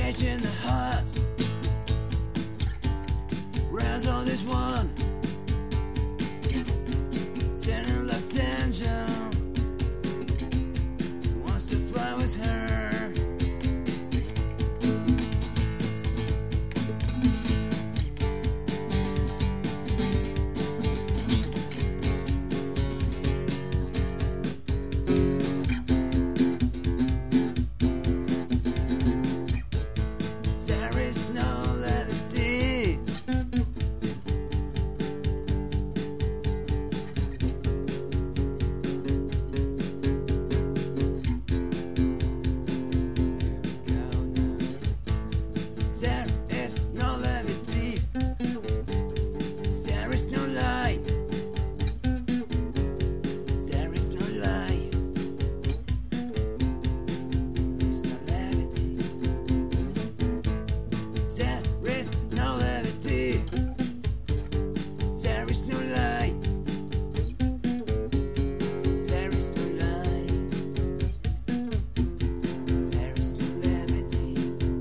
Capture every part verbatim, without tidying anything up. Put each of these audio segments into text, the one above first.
rage in the heart. Where's all this one? Sending Los Angeles wants to fly with her. There is no levity. There is no levity. There is no lie. There is no lie. There's no levity. There is no levity. There is no lie. There is no lie. There is no levity.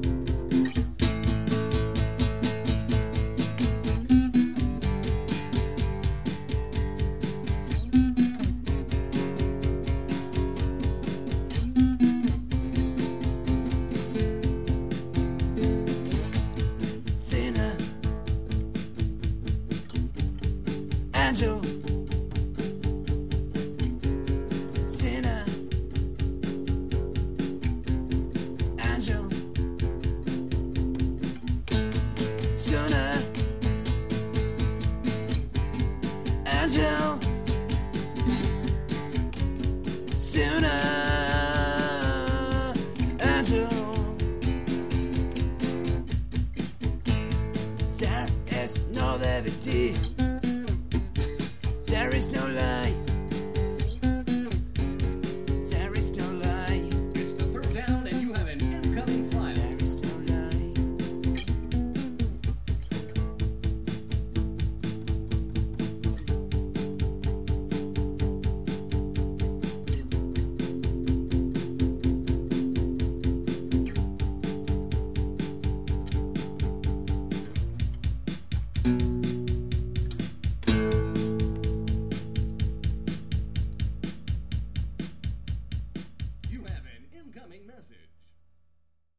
Sinner, angel, sinner, angel, sooner, angel, sooner, angel. There is no levity. There is no lie. There is no lie. It's the third down, and you have an incoming file. There is no lie.